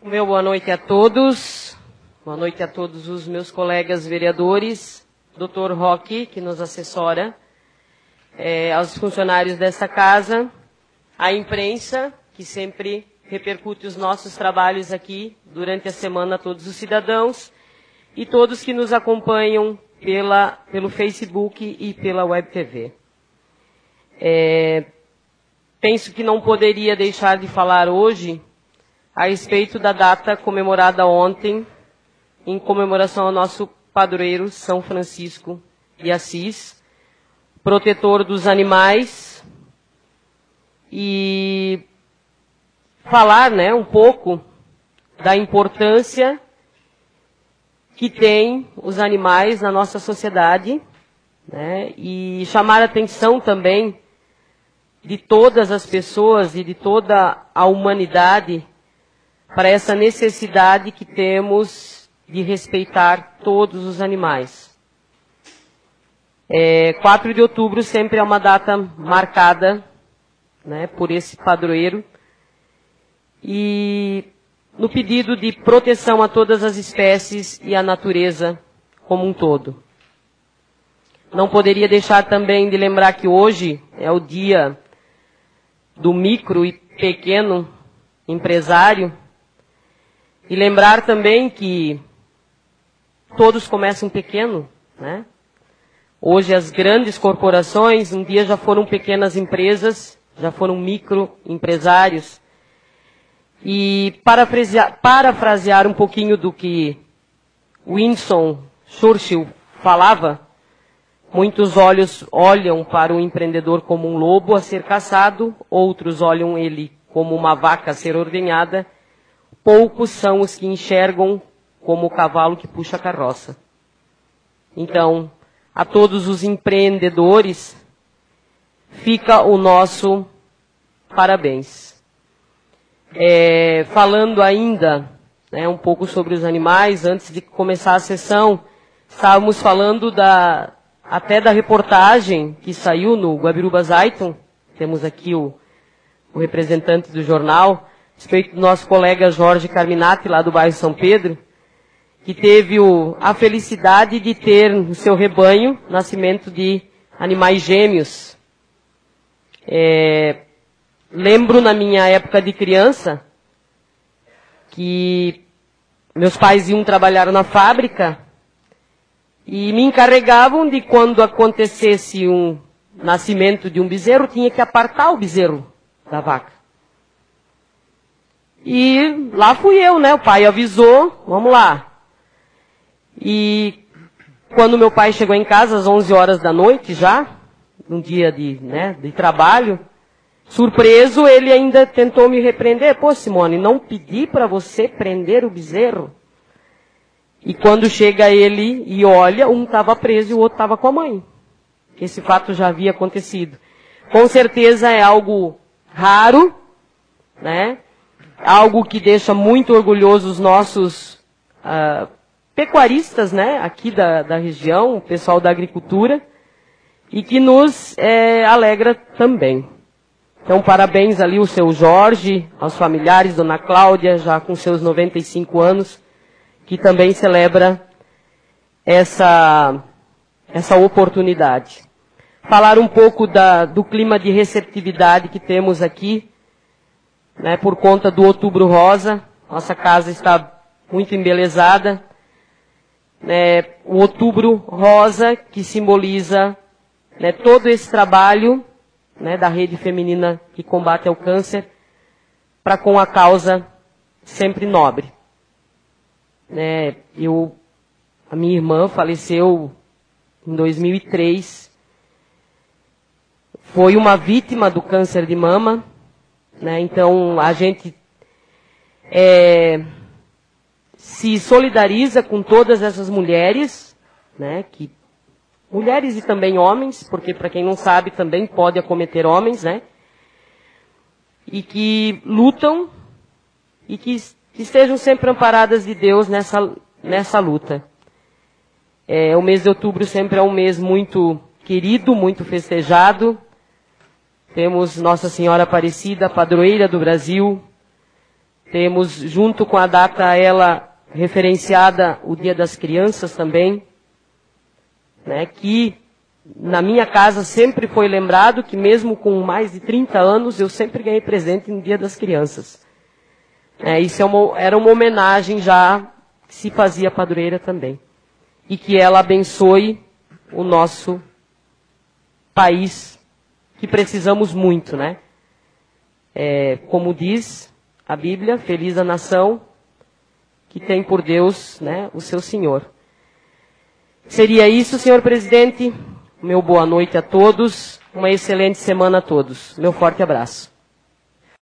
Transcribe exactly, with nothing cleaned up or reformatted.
Meu boa noite a todos, boa noite a todos os meus colegas vereadores, doutor Roque, que nos assessora, é, aos funcionários desta casa, à imprensa, que sempre repercute os nossos trabalhos aqui durante a semana a todos os cidadãos, e todos que nos acompanham pela, pelo Facebook e pela Web T V. É, penso que não poderia deixar de falar hoje a respeito da data comemorada ontem, em comemoração ao nosso padroeiro São Francisco de Assis, protetor dos animais, e falar, né, um pouco da importância que tem os animais na nossa sociedade, né, e chamar a atenção também de todas as pessoas e de toda a humanidade para essa necessidade que temos de respeitar todos os animais. É, quatro de outubro sempre é uma data marcada, né, por esse padroeiro, e no pedido de proteção a todas as espécies e a natureza como um todo. Não poderia deixar também de lembrar que hoje é o dia do micro e pequeno empresário, e lembrar também que todos começam pequeno, né? Hoje as grandes corporações, um dia já foram pequenas empresas, já foram microempresários. E parafrasear, parafrasear um pouquinho do que Winston Churchill falava, muitos olhos olham para o empreendedor como um lobo a ser caçado, outros olham ele como uma vaca a ser ordenhada, poucos são os que enxergam como o cavalo que puxa a carroça. Então, a todos os empreendedores, fica o nosso parabéns. É, falando ainda, né, um pouco sobre os animais, antes de começar a sessão, estávamos falando da, até da reportagem que saiu no Guabiruba Zeitung, temos aqui o, o representante do jornal, a respeito do nosso colega Jorge Carminati, lá do bairro São Pedro, que teve o, a felicidade de ter no seu rebanho nascimento de animais gêmeos. É, lembro na minha época de criança que meus pais iam trabalhar na fábrica e me encarregavam de, quando acontecesse um nascimento de um bezerro, tinha que apartar o bezerro da vaca. E lá fui eu, né? O pai avisou, vamos lá. E quando meu pai chegou em casa às onze horas da noite já, num dia de, né, de trabalho, surpreso, ele ainda tentou me repreender. Pô, Simone, não pedi para você prender o bezerro? E quando chega ele e olha, um estava preso e o outro estava com a mãe. Esse fato já havia acontecido. Com certeza é algo raro, né? Algo que deixa muito orgulhosos os nossos uh, pecuaristas, né, aqui da, da região, o pessoal da agricultura, e que nos é, alegra também. Então, parabéns ali ao seu Jorge, aos familiares, Dona Cláudia, já com seus noventa e cinco anos, que também celebra essa, essa oportunidade. Falar um pouco da, do clima de receptividade que temos aqui, né, por conta do Outubro Rosa. Nossa casa está muito embelezada. Né, o Outubro Rosa, que simboliza, né, todo esse trabalho, né, da rede feminina que combate ao câncer, para com a causa sempre nobre. Né, eu, a minha irmã faleceu em dois mil e três. Foi uma vítima do câncer de mama. Né, então, a gente é, se solidariza com todas essas mulheres, né, que, mulheres e também homens, porque, para quem não sabe, também pode acometer homens, né, e que lutam e que, que estejam sempre amparadas de Deus nessa, nessa luta. É, o mês de outubro sempre é um mês muito querido, muito festejado. Temos Nossa Senhora Aparecida, padroeira do Brasil. Temos, junto com a data ela referenciada, o Dia das Crianças também, né, que na minha casa sempre foi lembrado que mesmo com mais de trinta anos, eu sempre ganhei presente no Dia das Crianças. É, isso é uma, era uma homenagem já que se fazia à padroeira também. E que ela abençoe o nosso país, que precisamos muito, né? É, como diz a Bíblia, feliz a nação que tem por Deus, né, o seu Senhor. Seria isso, senhor presidente. Meu boa noite a todos. Uma excelente semana a todos. Meu forte abraço.